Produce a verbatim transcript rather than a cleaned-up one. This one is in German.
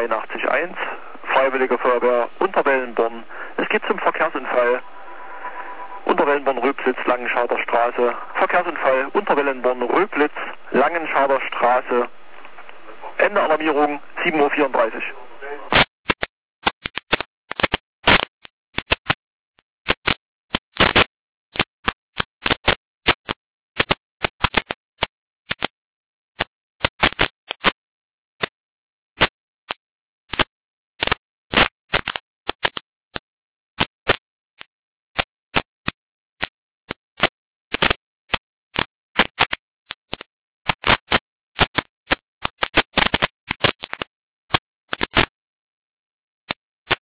dreiundachtzig eins, Freiwillige Feuerwehr Unterwellenborn. Es geht zum Verkehrsunfall. Unterwellenborn-Röblitz, Langenscharder Straße. Verkehrsunfall Unterwellenborn-Röblitz, Langenscharder Straße. Ende Alarmierung sieben Uhr vierunddreißig.